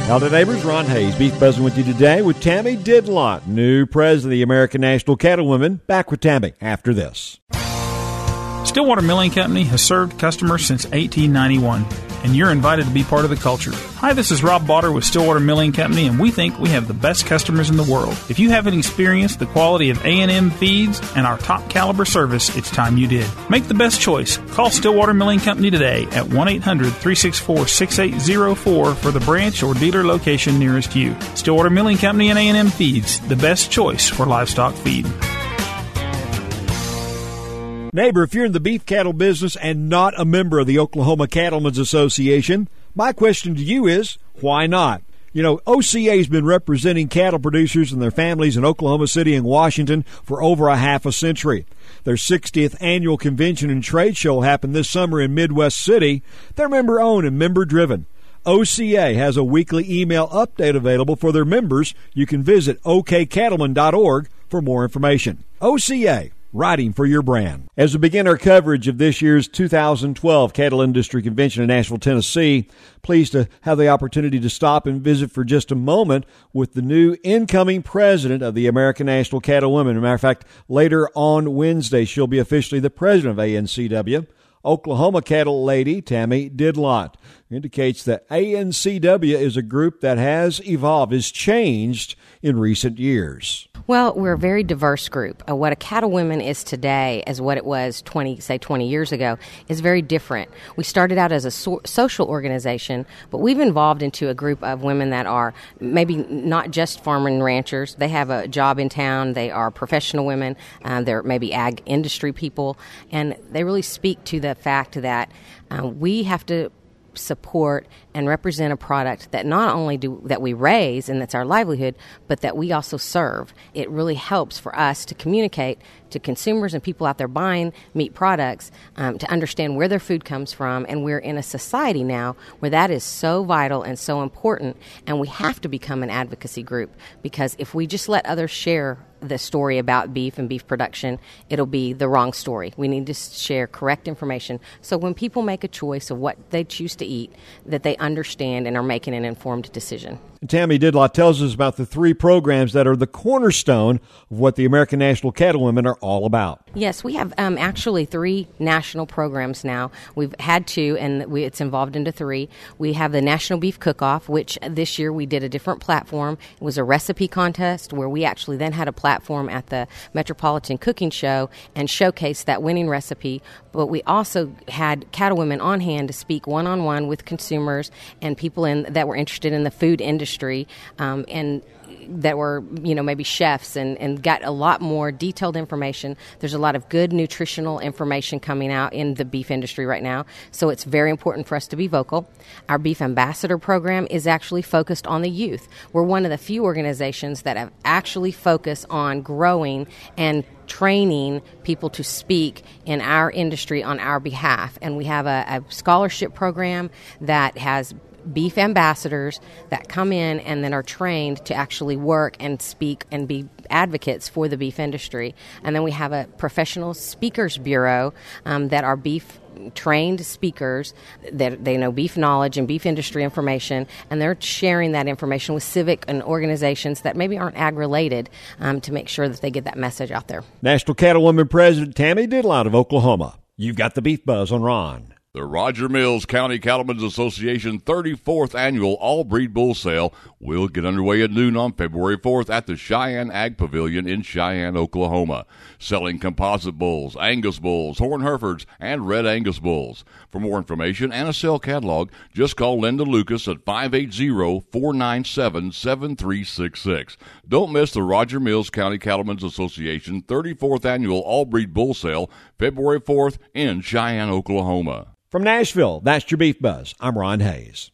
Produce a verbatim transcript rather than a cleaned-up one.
Howdy neighbors, Ron Hayes, Beef Buzzing with you today with Tammy Didlot, new president of the American National Cattlewomen. Back with Tammy after this. Stillwater Milling Company has served customers since eighteen ninety-one, and you're invited to be part of the culture. Hi, this is Rob Botter with Stillwater Milling Company, and we think we have the best customers in the world. If you haven't experienced the quality of A and M feeds and our top caliber service, it's time you did. Make the best choice. Call Stillwater Milling Company today at one eight hundred, three six four, six eight zero four for the branch or dealer location nearest you. Stillwater Milling Company and A and M Feeds, the best choice for livestock feed. Neighbor, if you're in the beef cattle business and not a member of the Oklahoma Cattlemen's Association, my question to you is, why not? You know, O C A has been representing cattle producers and their families in Oklahoma City and Washington for over a half a century. Their sixtieth annual convention and trade show happened this summer in Midwest City. They're member-owned and member-driven. O C A has a weekly email update available for their members. You can visit o k cattlemen dot org for more information. O C A, riding for your brand. As we begin our coverage of this year's two thousand twelve Cattle Industry Convention in Nashville, Tennessee, pleased to have the opportunity to stop and visit for just a moment with the new incoming president of the American National Cattlewomen. As a matter of fact, later on Wednesday, she'll be officially the president of A N C W. Oklahoma cattle lady Tammy Didlot indicates that A N C W is a group that has evolved, has changed in recent years. Well, we're a very diverse group. Uh, what a cattlewoman is today as what it was twenty, say twenty years ago is very different. We started out as a so- social organization, but we've evolved into a group of women that are maybe not just farmer and ranchers. They have a job in town. They are professional women. Uh, they're maybe ag industry people, and they really speak to the fact that uh, we have to support and represent a product that not only do that we raise and that's our livelihood, but that we also serve. It really helps for us to communicate to consumers and people out there buying meat products um, to understand where their food comes from. And we're in a society now where that is so vital and so important, and we have to become an advocacy group, because if we just let others share the story about beef and beef production, it'll be the wrong story. We need to share correct information so when people make a choice of what they choose to eat, that they understand and are making an informed decision. Tammy Didlot tells us about the three programs that are the cornerstone of what the American National Cattlewomen are all about. Yes, we have um, actually three national programs now. We've had two, and we, it's evolved into three. We have the National Beef Cook-Off, which this year we did a different platform. It was a recipe contest where we actually then had a platform at the Metropolitan Cooking Show and showcased that winning recipe. But we also had cattlewomen on hand to speak one-on-one with consumers and people in that were interested in the food industry. Um, and that were, you know, maybe chefs and, and got a lot more detailed information. There's a lot of good nutritional information coming out in the beef industry right now, so it's very important for us to be vocal. Our Beef Ambassador program is actually focused on the youth. We're one of the few organizations that have actually focused on growing and training people to speak in our industry on our behalf. And we have a, a scholarship program that has beef ambassadors that come in and then are trained to actually work and speak and be advocates for the beef industry. And then we have a professional speakers bureau um, that are beef trained speakers that they know beef knowledge and beef industry information, and they're sharing that information with civic and organizations that maybe aren't ag related um, to make sure that they get that message out there. National Cattlewoman President Tammy Didlot of Oklahoma. You've got the Beef Buzz on Ron. The Roger Mills County Cattlemen's Association thirty-fourth Annual All-Breed Bull Sale will get underway at noon on February fourth at the Cheyenne Ag Pavilion in Cheyenne, Oklahoma, selling composite bulls, Angus bulls, Horn Herefords, and Red Angus bulls. For more information and a sale catalog, just call Linda Lucas at five eight zero, four nine seven, seven three six six. Don't miss the Roger Mills County Cattlemen's Association thirty-fourth Annual All-Breed Bull Sale, February fourth in Cheyenne, Oklahoma. From Nashville, that's your Beef Buzz. I'm Ron Hayes.